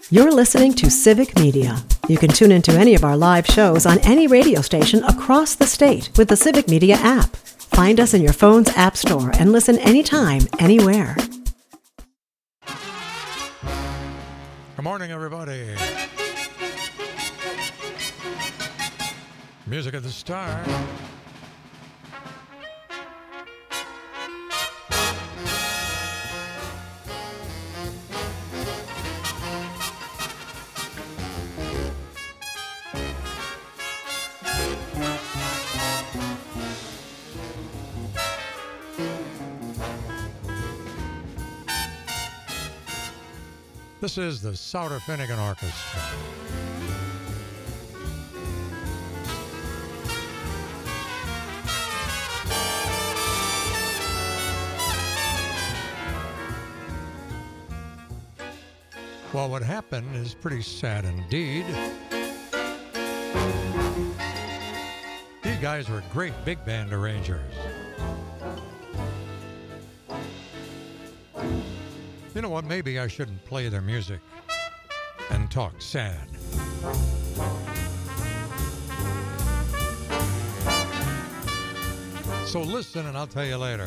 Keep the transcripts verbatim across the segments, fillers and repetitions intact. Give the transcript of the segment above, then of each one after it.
You're listening to Civic Media. You can tune into any of our live shows on any radio station across the state with the Civic Media app. Find us in your phone's app store and listen anytime, anywhere. Good morning, everybody. Music of the Star. This is the Souter Finnegan Orchestra. Well, what happened is pretty sad indeed. These guys were great big band arrangers. You know what? Maybe I shouldn't play their music and talk sad. So listen and I'll tell you later.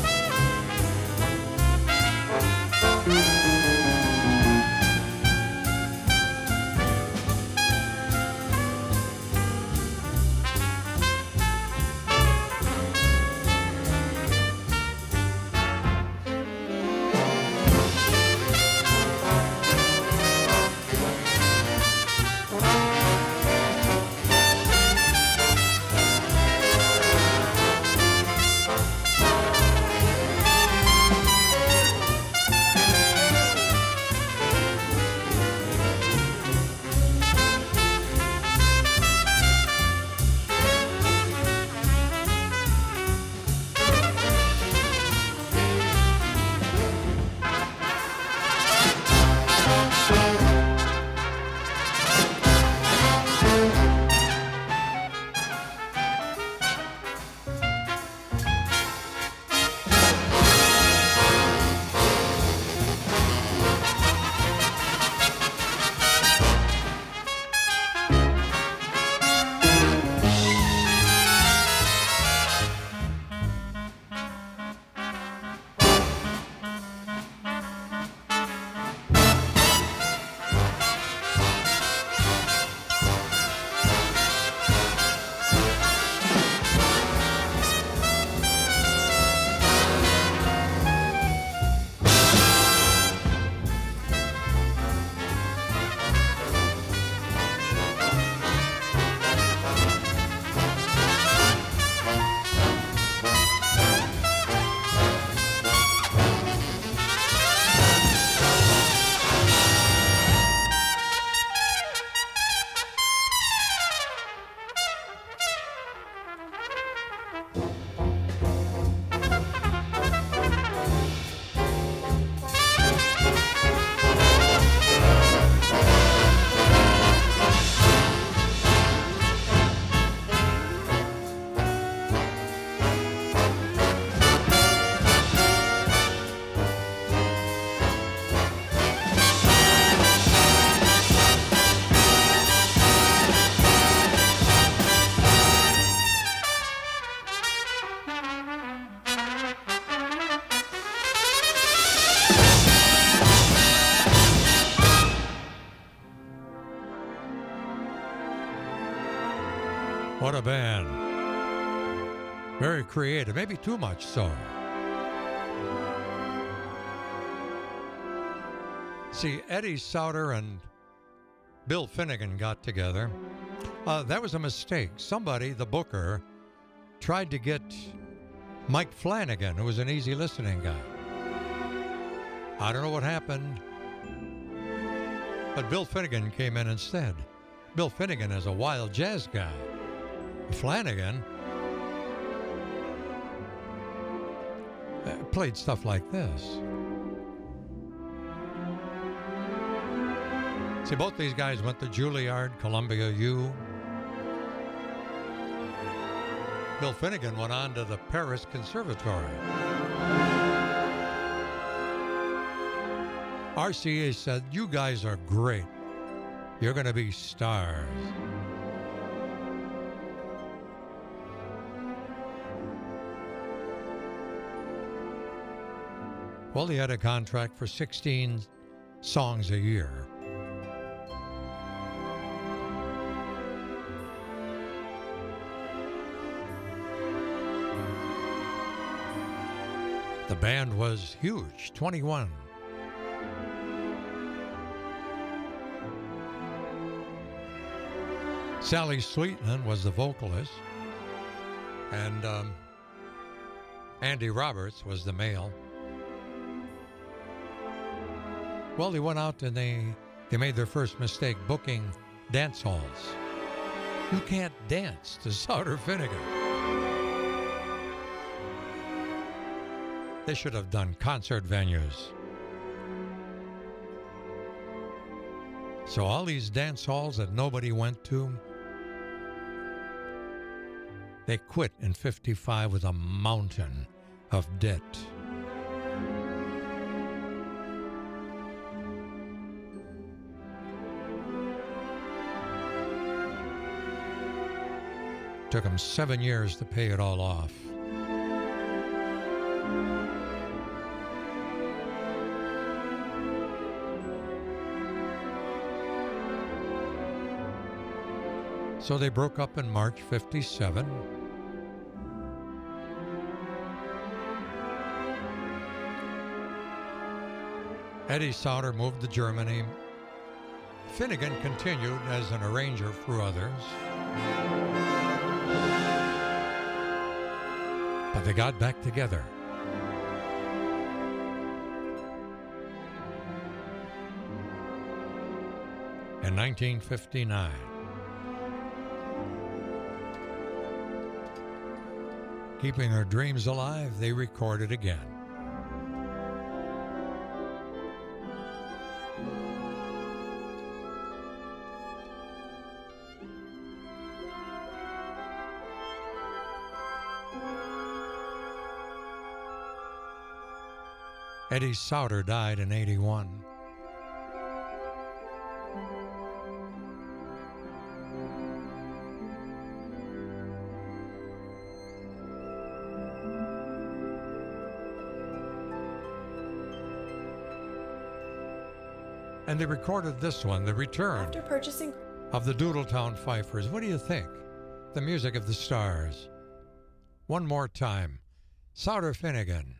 What a band. Very creative, maybe too much so. See, Eddie Souter and Bill Finnegan got together. Uh, that was a mistake. Somebody, the booker, tried to get Mike Flanagan, who was an easy listening guy. I don't know what happened, but Bill Finnegan came in instead. Bill Finnegan is a wild jazz guy. Flanagan played stuff like this. See, both these guys went to Juilliard, Columbia U. Bill Finnegan went on to the Paris Conservatory. R C A said, "You guys are great. You're going to be stars." Well, he had a contract for sixteen songs a year. The band was huge, twenty-one. Sally Sweetman was the vocalist, and um, Andy Roberts was the male. Well, they went out and they, they made their first mistake booking dance halls. You can't dance to Souter Finnegan. They should have done concert venues. So all these dance halls that nobody went to, they quit in fifty-five with a mountain of debt. Took them seven years to pay it all off. So they broke up in March fifty-seven. Eddie Sauter moved to Germany. Finnegan continued as an arranger for others. But they got back together. In nineteen fifty-nine. Keeping their dreams alive, they recorded again. Eddie Sauter died in eighty-one. And they recorded this one, The Return After purchasing of the Doodletown Fifers. What do you think? The music of the stars. One more time. Souter Finnegan.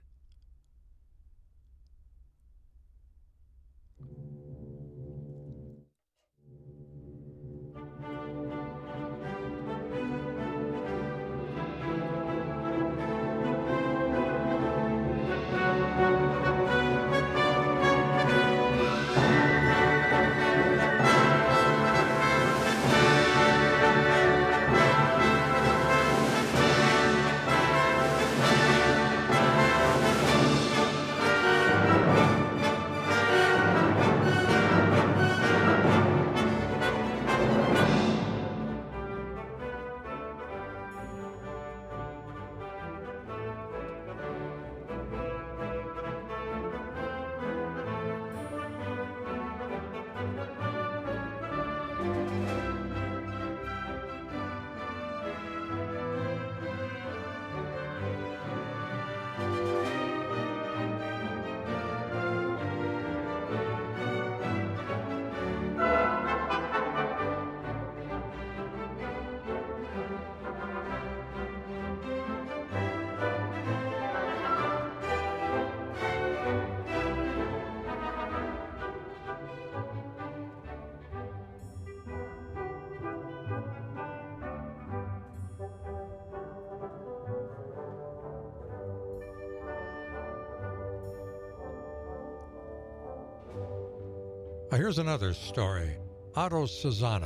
Here's another story. Otto Susanna.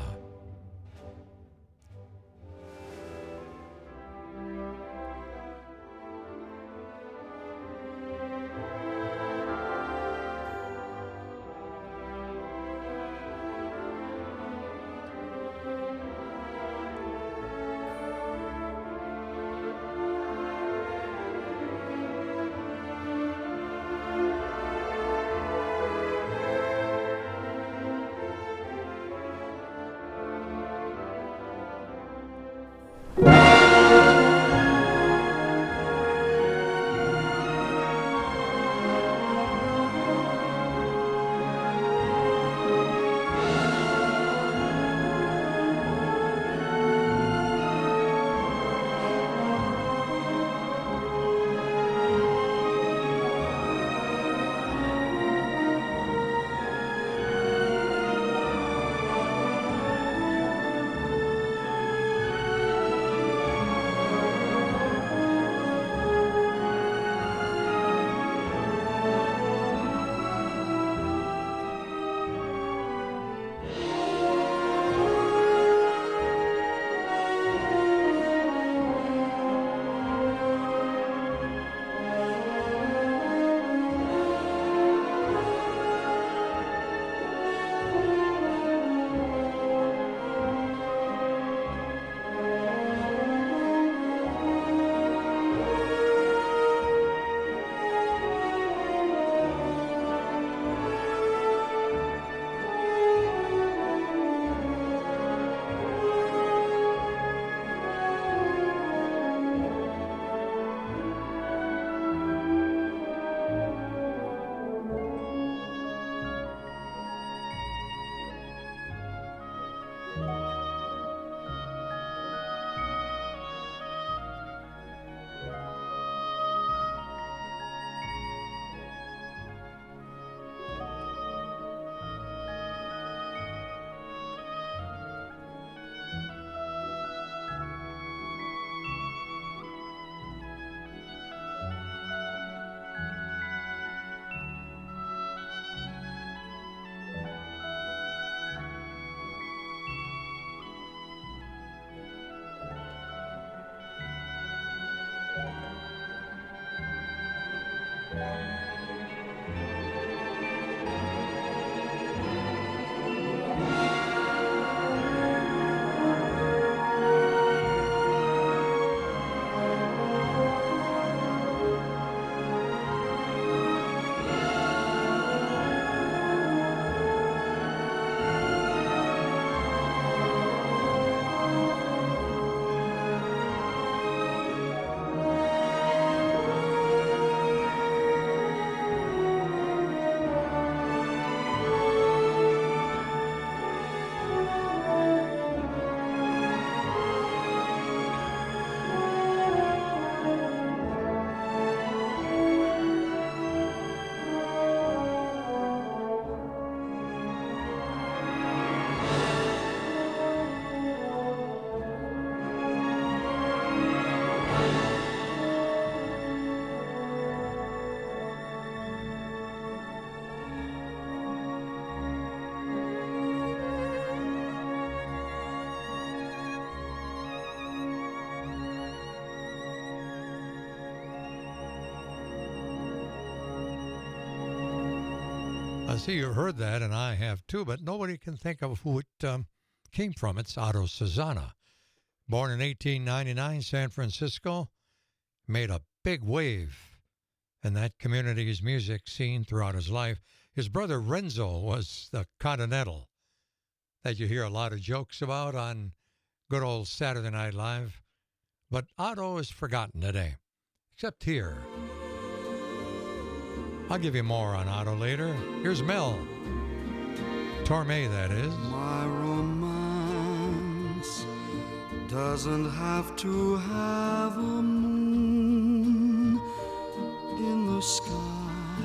I see you heard that, and I have too, but nobody can think of who it um, came from. It's Otto Susanna. Born in eighteen ninety-nine, San Francisco, made a big wave in that community's music scene throughout his life. His brother Renzo was the Continental that you hear a lot of jokes about on good old Saturday Night Live. But Otto is forgotten today, except here. I'll give you more on Otto later. Here's Mel Torme, that is. My romance doesn't have to have a moon in the sky.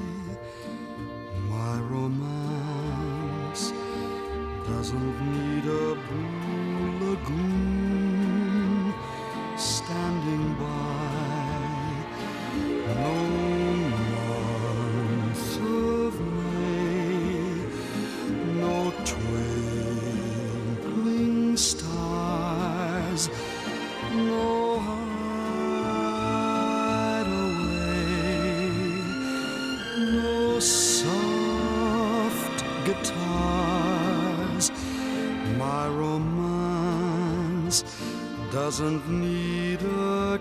My romance doesn't need a blue lagoon standing by. No month of May, no twinkling stars, no hideaway, no soft guitars. My romance doesn't need a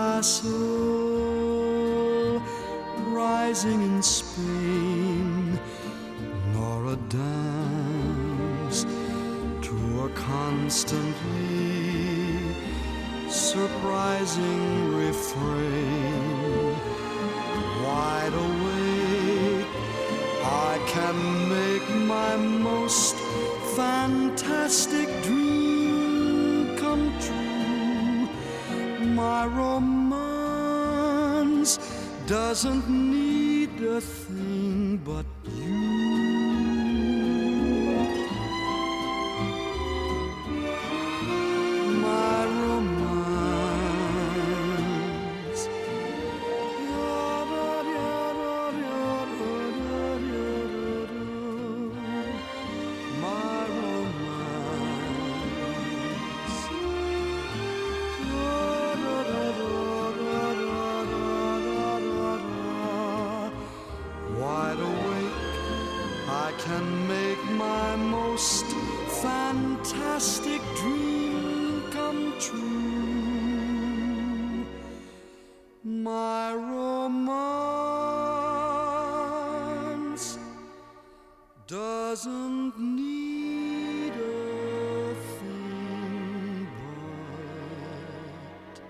castle rising in Spain, nor a dance to a constantly surprising refrain. Wide awake, I can make my most fantastic dream come true. My romance doesn't need a thing but you. My romance, my romance. Wide awake, I can make my most fantastic dream come true. My romance doesn't need a thing but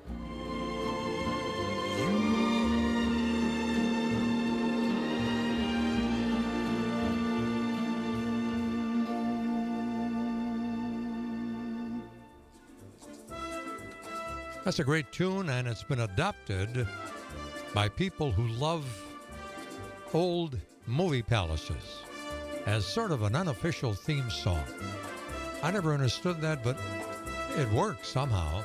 That's a great tune, and it's been adopted by people who love old movie palaces as sort of an unofficial theme song. I never understood that, but it works somehow.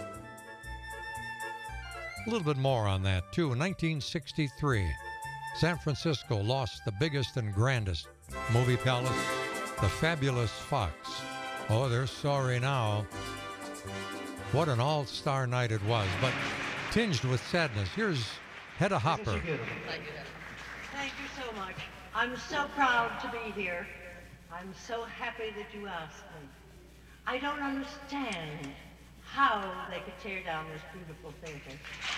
A little bit more on that, too. In nineteen sixty-three, San Francisco lost the biggest and grandest movie palace, the Fabulous Fox. Oh, they're sorry now. What an all-star night it was, but tinged with sadness. Here's Hedda Hopper. Thank you. Thank you so much. I'm so proud to be here. I'm so happy that you asked me. I don't understand how they could tear down this beautiful theater.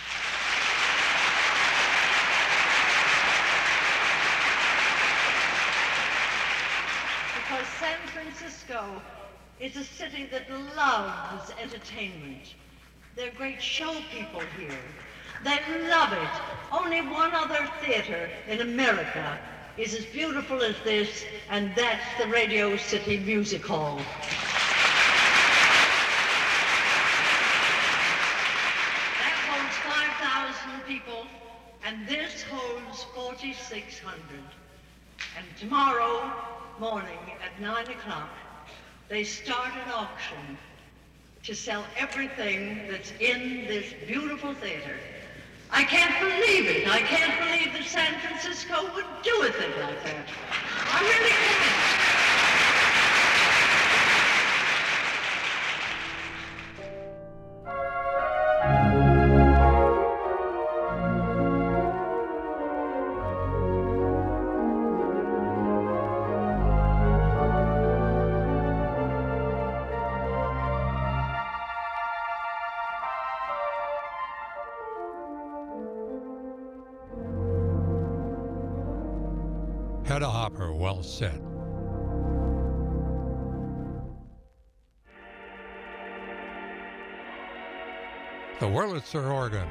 Because San Francisco is a city that loves entertainment. They're great show people here. They love it. Only one other theater in America is as beautiful as this, and that's the Radio City Music Hall. That holds five thousand people, and this holds forty-six hundred. And tomorrow morning at nine o'clock, they start an auction to sell everything that's in this beautiful theater. I can't believe it. I can't believe that San Francisco would do a thing like that. I really can't. Hedda Hopper, well said. The Wurlitzer organ.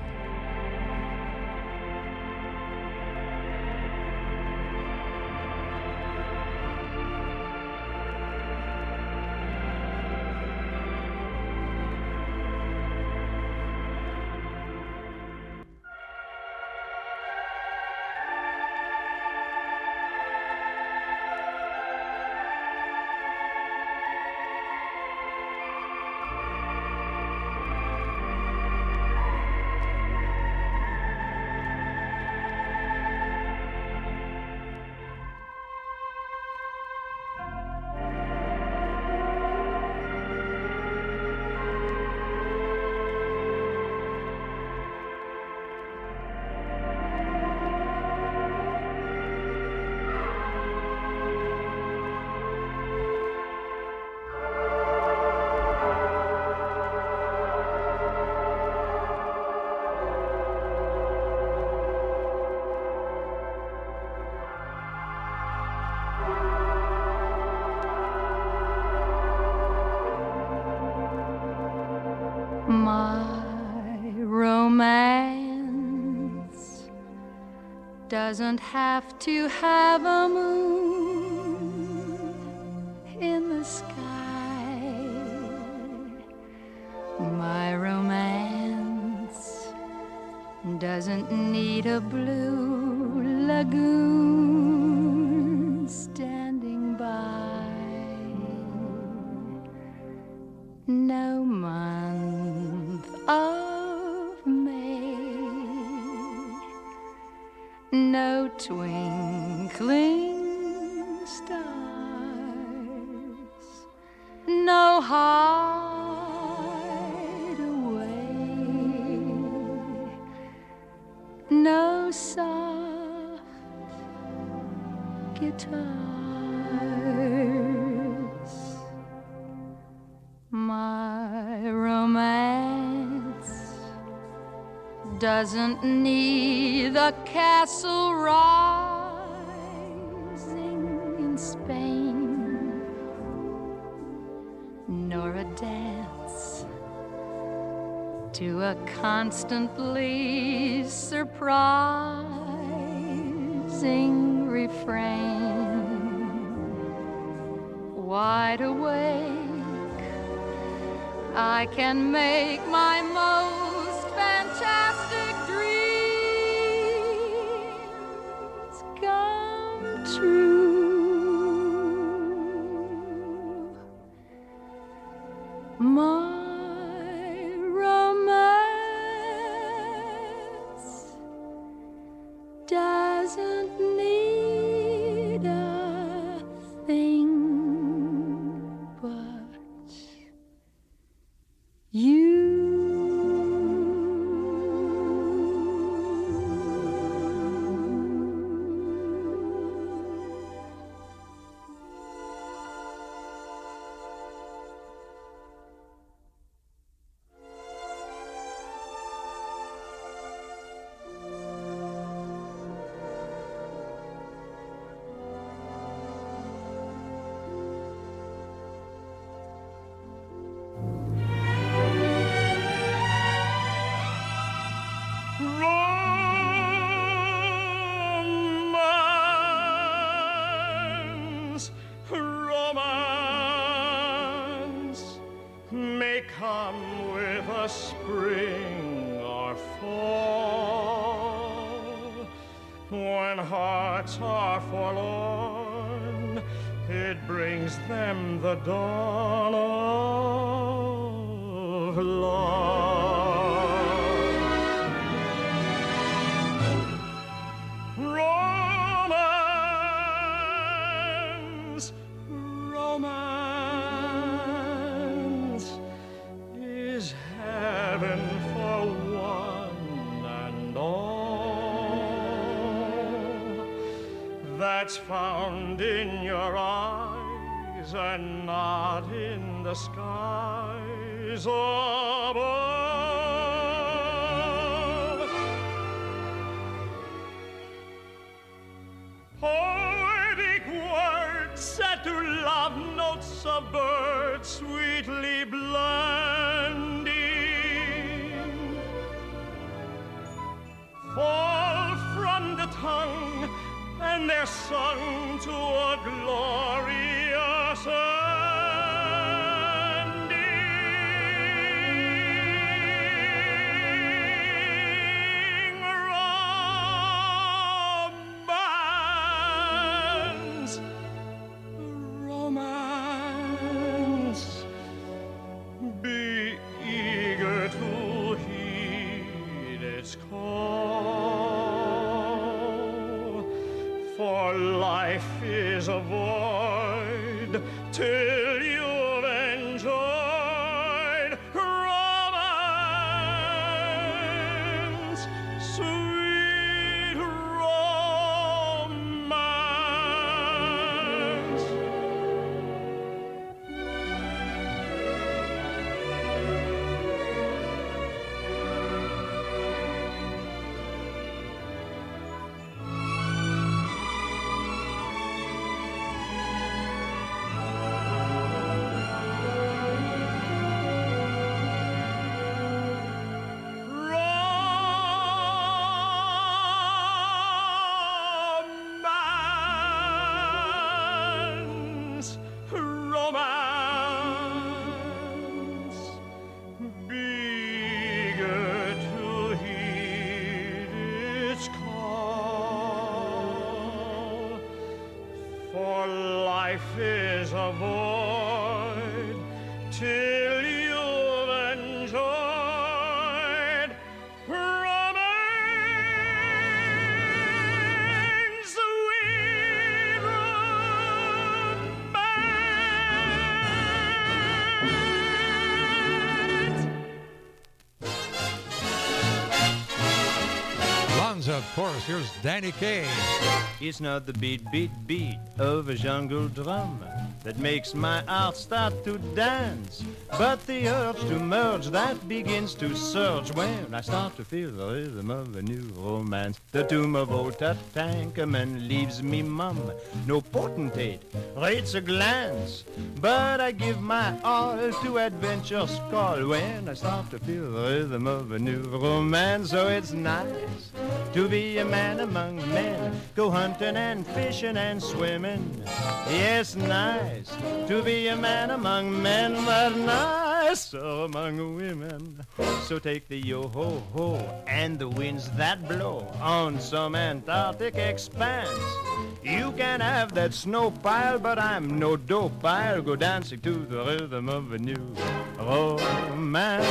Doesn't have to have a moon in the sky. My romance doesn't need a blue lagoon standing by. No month of May, no twinkling stars, no hideaway, no soft guitars. My romance doesn't need a castle rising in Spain, nor a dance to a constantly surprising refrain. Wide awake, I can make my most fantastic dreams come true. My romance doesn't need a thing but you. Romance, romance may come with a spring or fall. When hearts are forlorn, it brings them the dawn of love. Romance, romance is heaven for one and all. That's found in your eyes and not in the skies above. Oh, it notes of birds sweetly blending fall from the tongue, and they're sung to a glorious life is a void till you've enjoyed romance, sweet romance. Of course, here's Danny Kaye. It's not the beat, beat, beat of a jungle drum that makes my heart start to dance, but the urge to merge that begins to surge when I start to feel the rhythm of a new romance. The tomb of old Tutankhamun leaves me mum, no potentate rates a glance, but I give my all to adventure's call when I start to feel the rhythm of a new romance. So it's nice to be a man among men, go hunting and fishing and swimming. Yes, nice to be a man among men, but nicer among women. So take the yo-ho-ho and the winds that blow on some Antarctic expanse. You can have that snow pile, but I'm no dope. I'll go dancing to the rhythm of a new romance.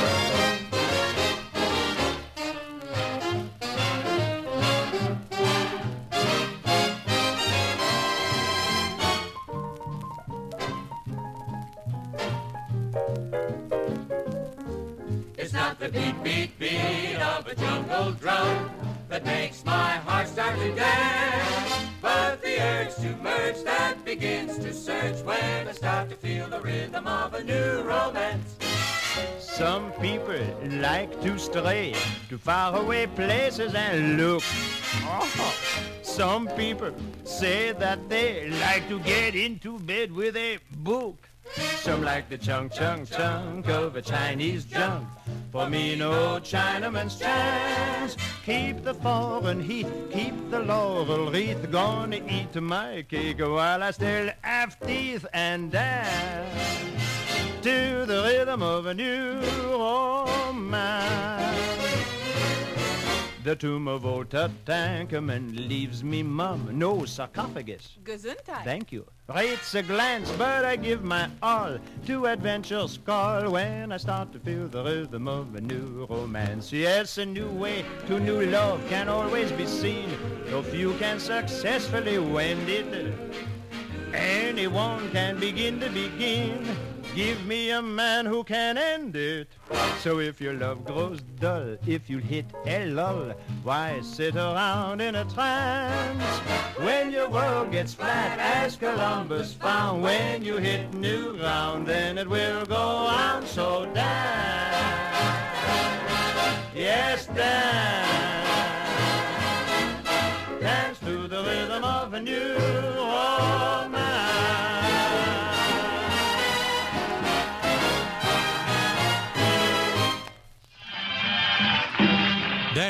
The beat, beat, beat of a jungle drum that makes my heart start to dance, but the urge to merge that begins to surge when I start to feel the rhythm of a new romance. Some people like to stray to faraway places and look. Oh, some people say that they like to get into bed with a book. Some like the chunk, chunk, chunk of a Chinese junk. For me, no Chinaman's chance. Keep the foreign heat, keep the laurel wreath. Gonna eat my cake while I still have teeth and dance to the rhythm of a new romance. The tomb of old Tutankhamun leaves me mum, no sarcophagus. Gesundheit. Thank you. Rates a glance, but I give my all to adventure's call when I start to feel the rhythm of a new romance. Yes, a new way to new love can always be seen, though few can successfully wend it. Anyone can begin to begin. Give me a man who can end it. So if your love grows dull, if you hit a lull, why sit around in a trance? When your world gets flat, as Columbus found, when you hit new ground, then it will go on. So dance, yes, dance, dance to the rhythm of a new romance.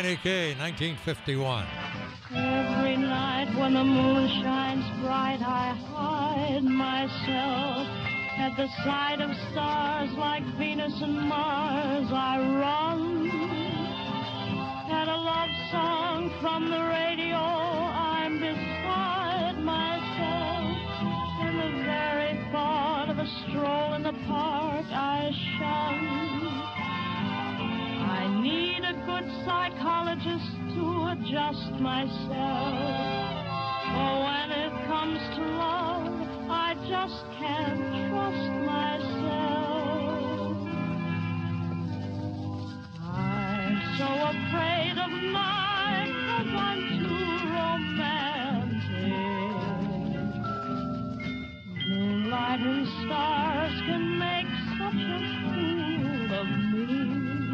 Johnny Kaye, nineteen fifty-one. Every night when the moon shines bright, I hide myself. At the sight of stars like Venus and Mars, I run. At a love song from the radio, I'm beside myself. And the very thought of a stroll in the park, I shun. I need a good psychologist to adjust myself. For when it comes to love, I just can't trust myself. I'm so afraid of night, 'cause I'm too romantic. Moonlight and stars can make such a fool of me.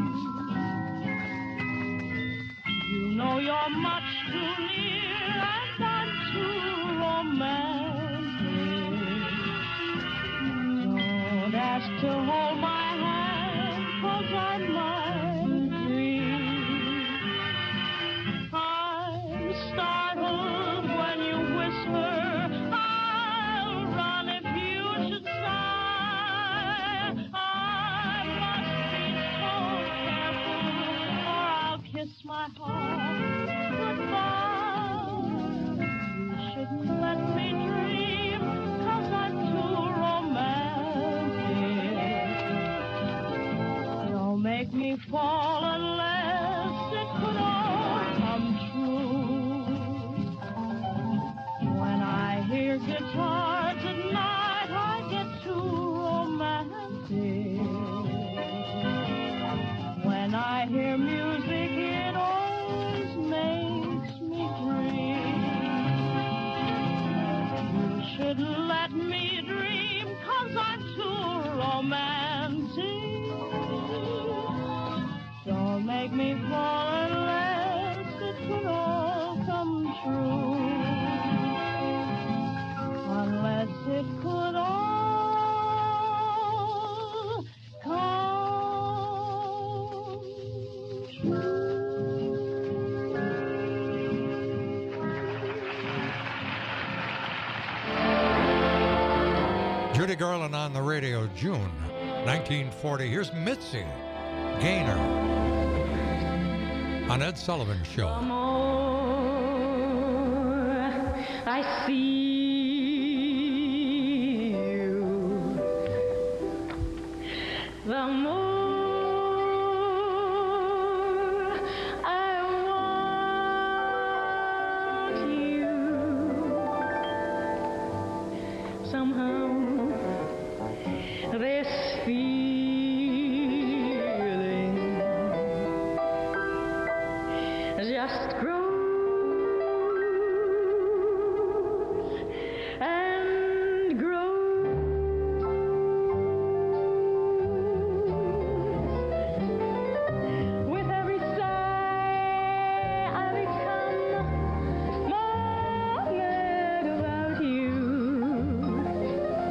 You know you're much too near, and I'm too romantic. Don't ask to hold my hand, 'cause I might dream. I'm startled when you whisper, I'll run if you should sigh. I must be so careful, or I'll kiss my heart goodbye. You shouldn't let me dream, 'cause I'm too romantic. Don't make me fall unless it could all come true. When I hear guitars at night, I get too romantic. When I hear music, it always makes me dream. You shouldn't let me dream, 'cause I'm too romantic. Don't make me fall unless it could all come true. Unless it could all come true. Judy Garland on the radio, June nineteen forty. Here's Mitzi Gaynor on Ed Sullivan Show. The more I see you, the more I want you. Somehow this feeling just grows and grows. With every sigh, I become more mad about you.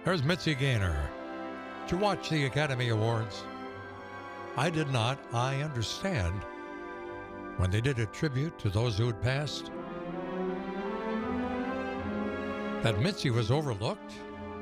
There's Mitzi Gaynor. Did you watch the Academy Awards? I did not. I understand when they did a tribute to those who had passed, that Mitzi was overlooked.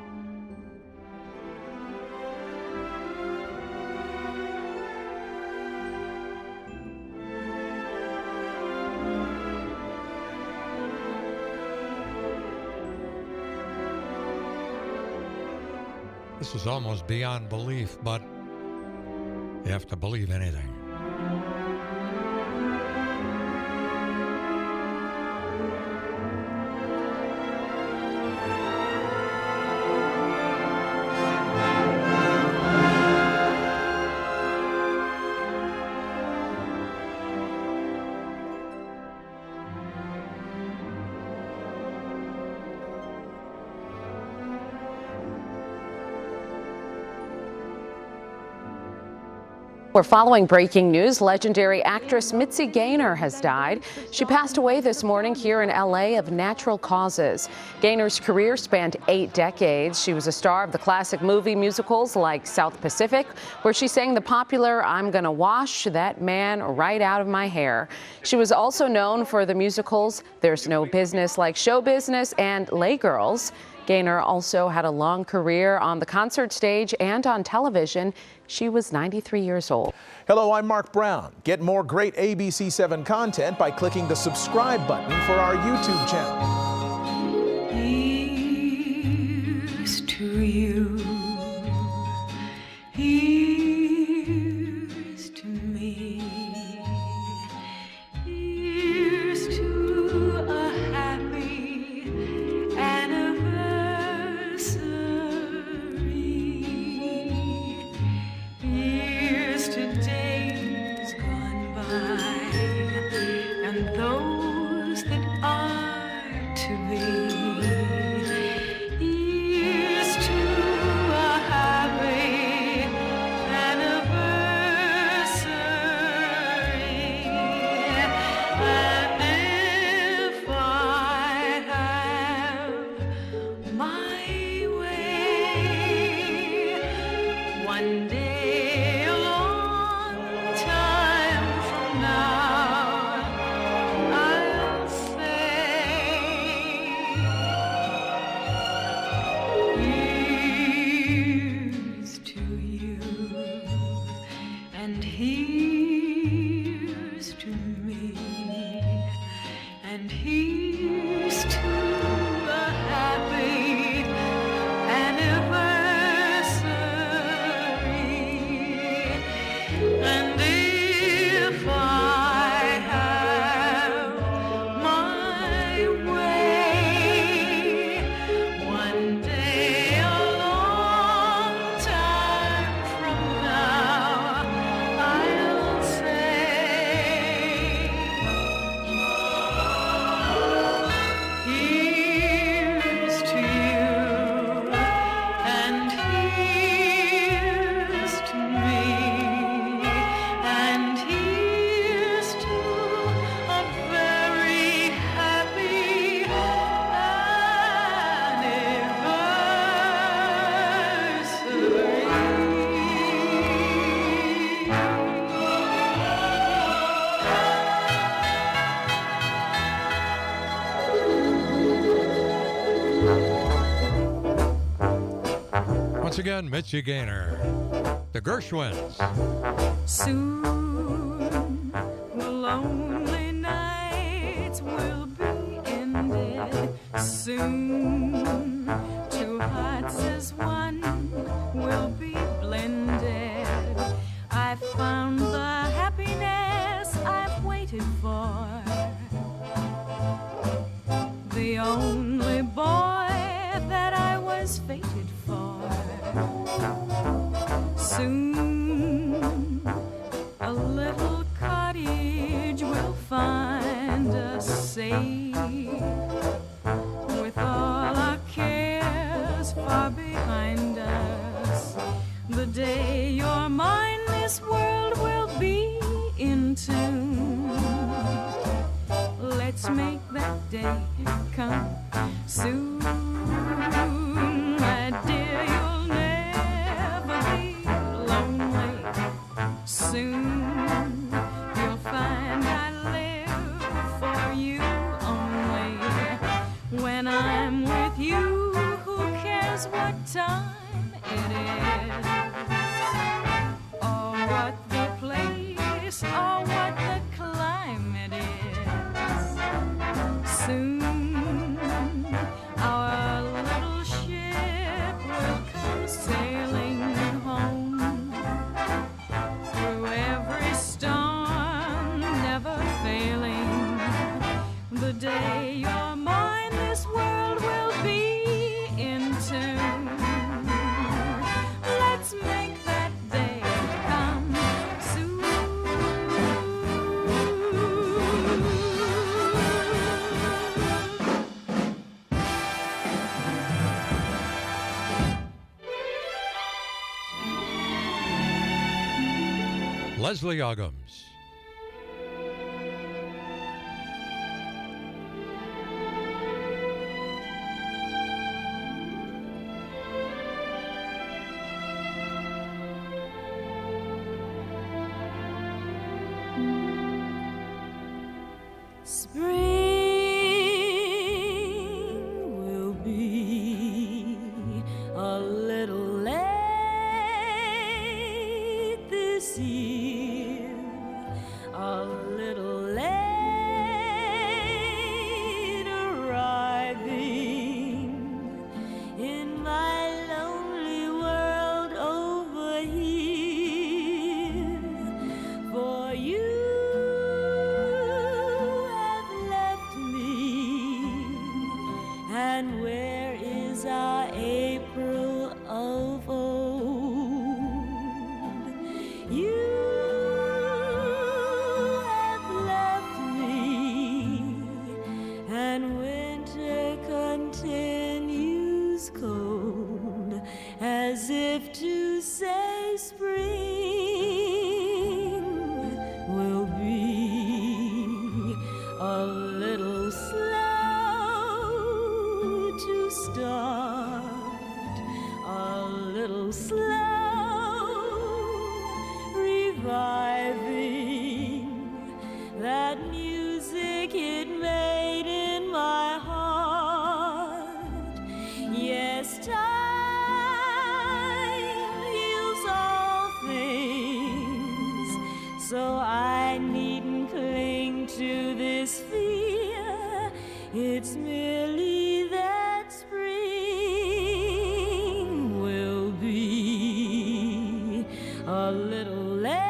This is almost beyond belief, but you have to believe anything. We're following breaking news. Legendary actress Mitzi Gaynor has died. She passed away this morning here in L A of natural causes. Gaynor's career spanned eight decades. She was a star of the classic movie musicals like South Pacific, where she sang the popular I'm Gonna Wash That Man Right Out of My Hair. She was also known for the musicals There's No Business Like Show Business and Lay Girls. Gaynor also had a long career on the concert stage and on television. She was ninety-three years old. Hello, I'm Mark Brown. Get more great A B C seven content by clicking the subscribe button for our YouTube channel. Here's to you. Here's to me. Here's to a happy anniversary. Here's to days gone by and those that are to be. Here's to a happy anniversary. And if I have my way, one day a long time from now, I'll say, here's to you, and here's to me, and here's to a happy anniversary. And if I have my way, one day a long time from now, I'll say, here's to you, and here's to me, and here's to a very happy anniversary. Once again, Mitzi Gaynor, the Gershwins. Soon the lonely nights will be ended. Soon two hearts as one will be blended. I've found the happiness I've waited for, the only boy that I was fated for. Soon a little cottage will find us safe, with all our cares far behind us. The day you're mine, this world will be in tune. Let's make that day come soon, my dear. soon you'll find I live for you only. When I'm with you, who cares what time it is, or what the place, or what the climate is. Soon our little ship will come sailing home through every storm, never failing. The day you're mine, this world will be in tune. Let's make that day come soon. Leslie Uggams. Spring will be a little late this year, a little late arriving in my lonely world over here. For you have left me, and where is our April of old? You have left me, and winter continues cold, as if to say spring will be a little slow to start, a little slow reviving that music it made in my heart. Yes, time heals all things, so I needn't cling to this fear. It's merely that spring will be a little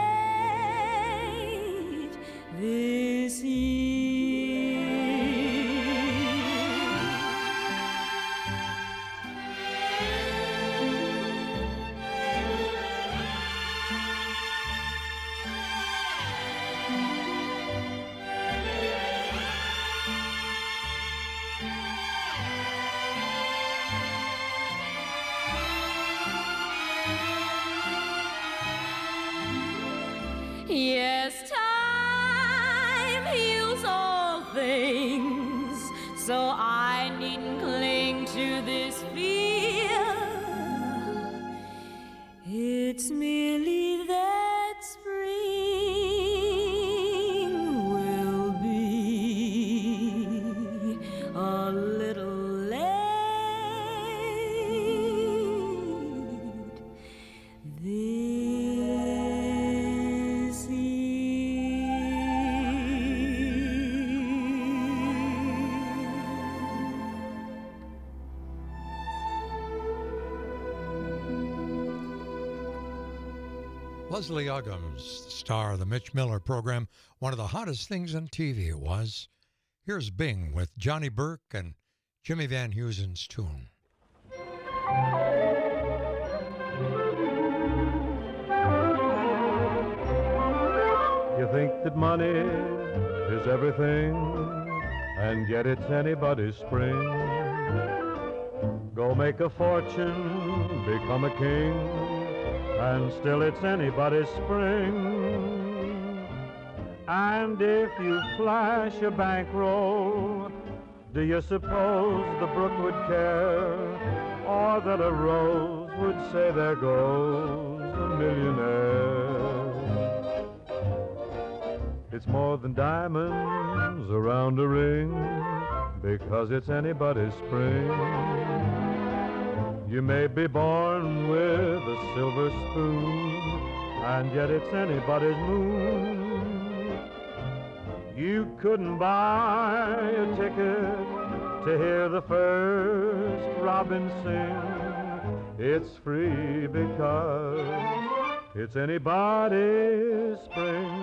late this year. Yes, time heals all things, so I needn't cling to this fear. It's merely that spring will be a little late this Leslie Uggams, the star of the Mitch Miller program, one of the hottest things on T V it was. Here's Bing with Johnny Burke and Jimmy Van Heusen's tune. You think that money is everything, and yet it's anybody's spring. Go make a fortune, become a king, and still it's anybody's spring. And if you flash a bankroll, do you suppose the brook would care, or that a rose would say there goes a millionaire? It's more than diamonds around a ring, because it's anybody's spring. You may be born with a silver spoon, and yet it's anybody's moon. You couldn't buy a ticket to hear the first robin sing. It's free because it's anybody's spring.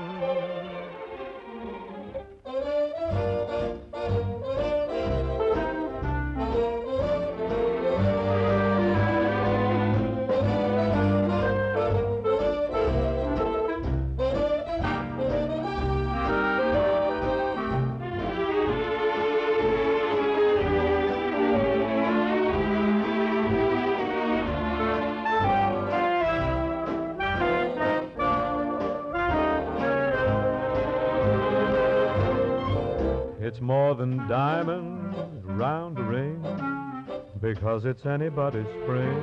It's more than diamonds round a ring, because it's anybody's spring.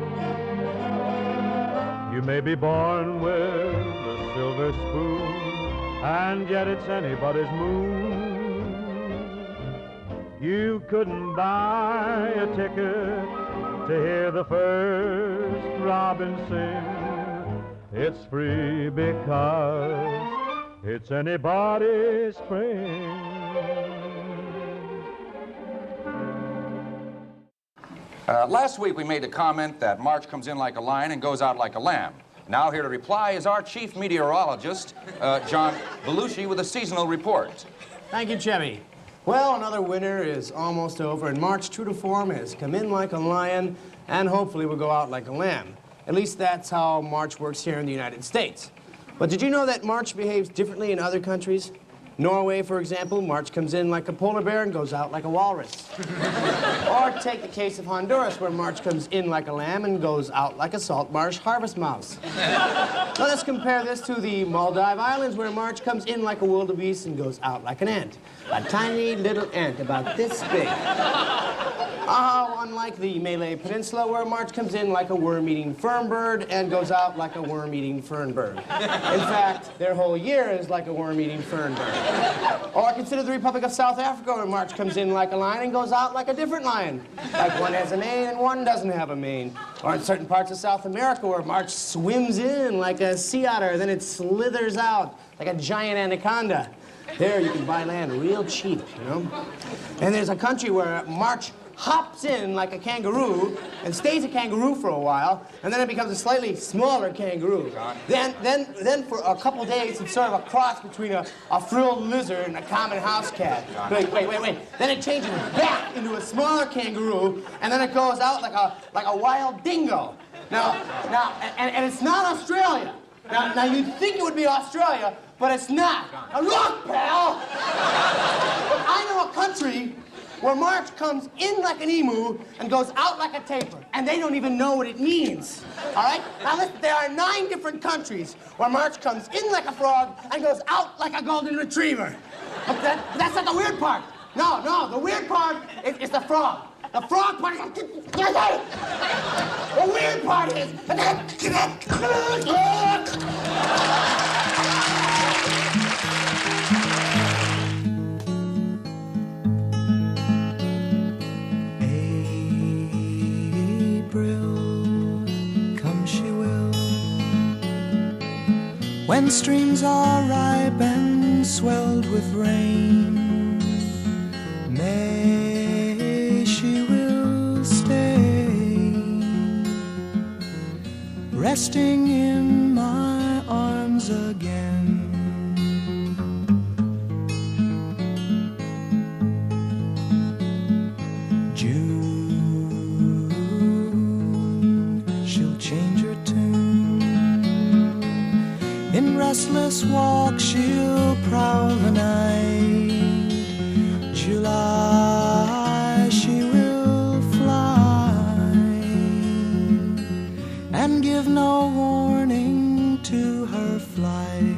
You may be born with a silver spoon, and yet it's anybody's moon. You couldn't buy a ticket to hear the first robin sing. It's free because it's anybody's spring. Uh, last week we made a comment that March comes in like a lion and goes out like a lamb. Now here to reply is our chief meteorologist, uh, John Belushi, with a seasonal report. Thank you, Chevy. Well, another winter is almost over, and March, true to form, has come in like a lion and hopefully will go out like a lamb. At least that's how March works here in the United States. But did you know that March behaves differently in other countries? Norway, for example, March comes in like a polar bear and goes out like a walrus. Or take the case of Honduras, where March comes in like a lamb and goes out like a salt marsh harvest mouse. Now let's compare this to the Maldive Islands, where March comes in like a wildebeest and goes out like an ant. A tiny little ant about this big. Oh, unlike the Malay Peninsula, where March comes in like a worm-eating fern bird and goes out like a worm-eating fern bird. In fact, their whole year is like a worm-eating fern bird. Or consider the Republic of South Africa, where March comes in like a lion and goes out like a different lion. Like one has a mane and one doesn't have a mane. Or in certain parts of South America, where March swims in like a sea otter, then it slithers out like a giant anaconda. There you can buy land real cheap, you know? And there's a country where March hops in like a kangaroo and stays a kangaroo for a while, and then it becomes a slightly smaller kangaroo. Then, then, then for a couple days, it's sort of a cross between a, a frilled lizard and a common house cat. Wait, wait, wait, wait. Then it changes back into a smaller kangaroo, and then it goes out like a like a wild dingo. Now, now, and, and it's not Australia. Now, now you'd think it would be Australia, but it's not. Now look, pal. I know a country where March comes in like an emu and goes out like a tapir, and they don't even know what it means, all right? Now listen, there are nine different countries where March comes in like a frog and goes out like a golden retriever. But, that, but that's not the weird part. No, no, the weird part is, is the frog. The frog part is... The weird part is... Come she will, when streams are ripe and swelled with rain. May she will stay, resting in my arms again. In restless walk she'll prowl the night. July she will fly and give no warning to her flight.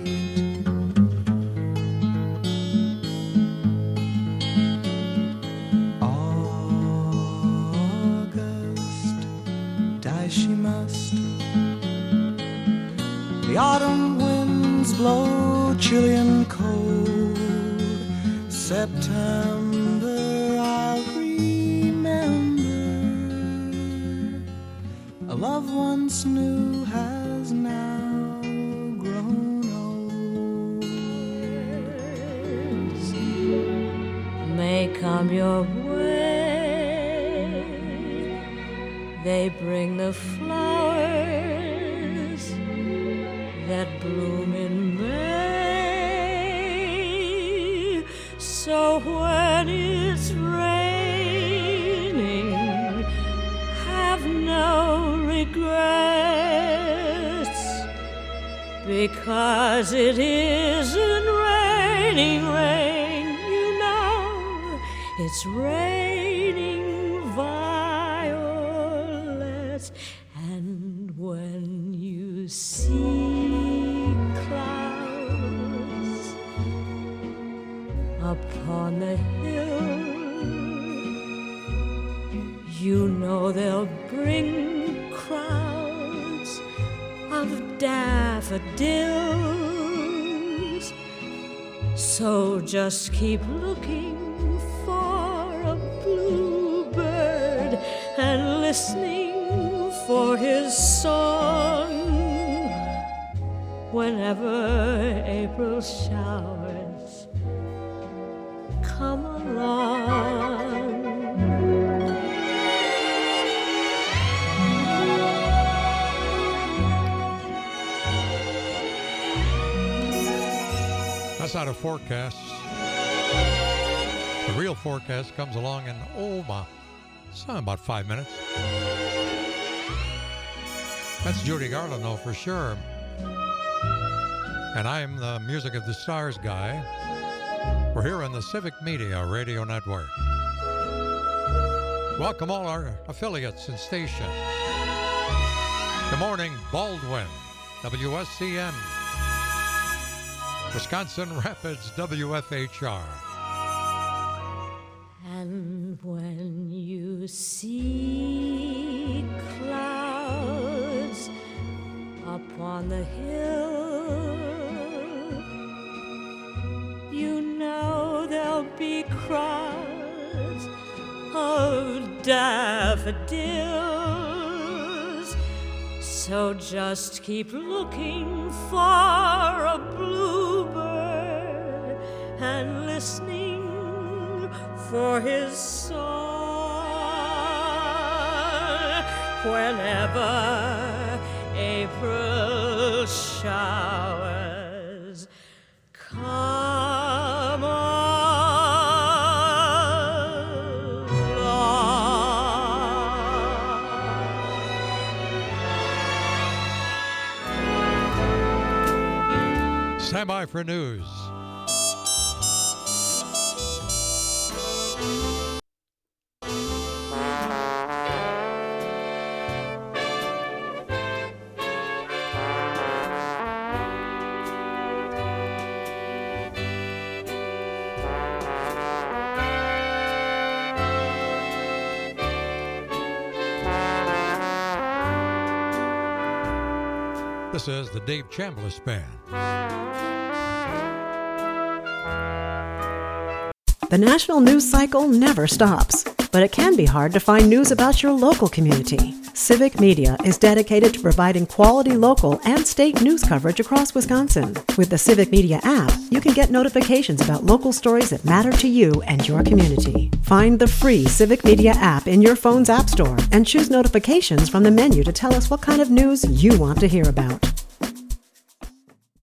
August, die she must. The autumn winds blow chilly and cold September I'll remember. A love once new has now grown old. May come your way, they bring the flowers that bloom in May. So when it's raining, have no regrets, because it isn't raining rain, you know, it's raining violets. And when you see clouds upon the hill, you know they'll bring crowds of daffodils. So just keep looking for a bluebird and listening for his song. Whenever April showers come along. That's not a forecast. The real forecast comes along in, oh, my, it's about five minutes. That's Judy Garland, though, for sure. And I'm the Music of the Stars guy. We're here on the Civic Media Radio Network. Welcome all our affiliates and stations. Good morning, Baldwin, W S C N. Wisconsin Rapids, W F H R. And when you see clouds upon the hill, you know there'll be crowds of daffodils. So just keep looking for a bluebird and listening for his song. Whenever April showers come along. Stand by for news. This is the Dave Chambliss Band. The national news cycle never stops, but it can be hard to find news about your local community. Civic Media is dedicated to providing quality local and state news coverage across Wisconsin. With the Civic Media app, you can get notifications about local stories that matter to you and your community. Find the free Civic Media app in your phone's app store and choose notifications from the menu to tell us what kind of news you want to hear about.